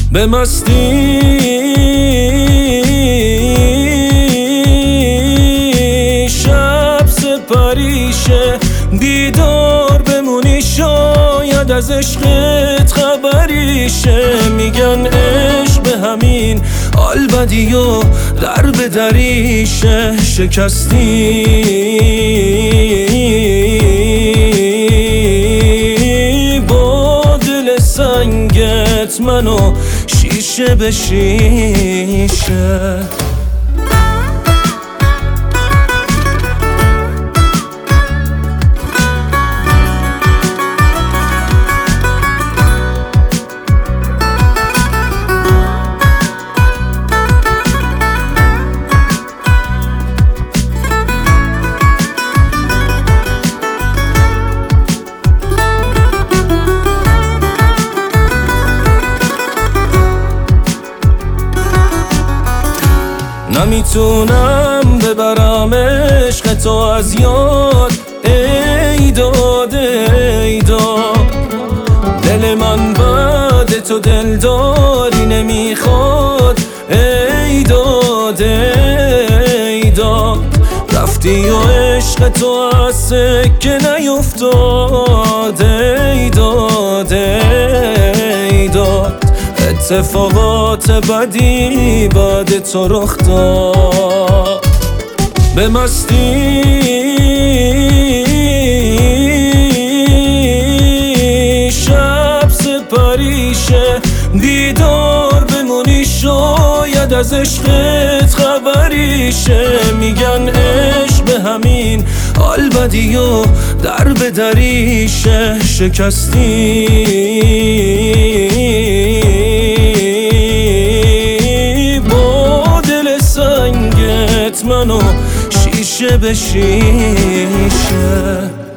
به مستی شب سپریشه، دیدار بمونی شاید از عشقت خبریشه. میگن عشق به همین حال بدی و در به دریشه. شکستی با دل سنگت منو شیشه به شیشه. نمیتونم ببرم عشق تو از یاد، ای داد ای داد. دل من بعد تو دلداری نمیخواد، ای داد ای داد. رفتی و عشق تو از سکه نیفتاد، ای داد ای داد. اتفاقات بدی بعد تو رخ داد. به مستی شب سپریشه، دیدار بمونی شاید از عشقت خبریشه. میگن عشق به همین حال بدی و در به دریشه. شکستی منو شیشه به شیشه.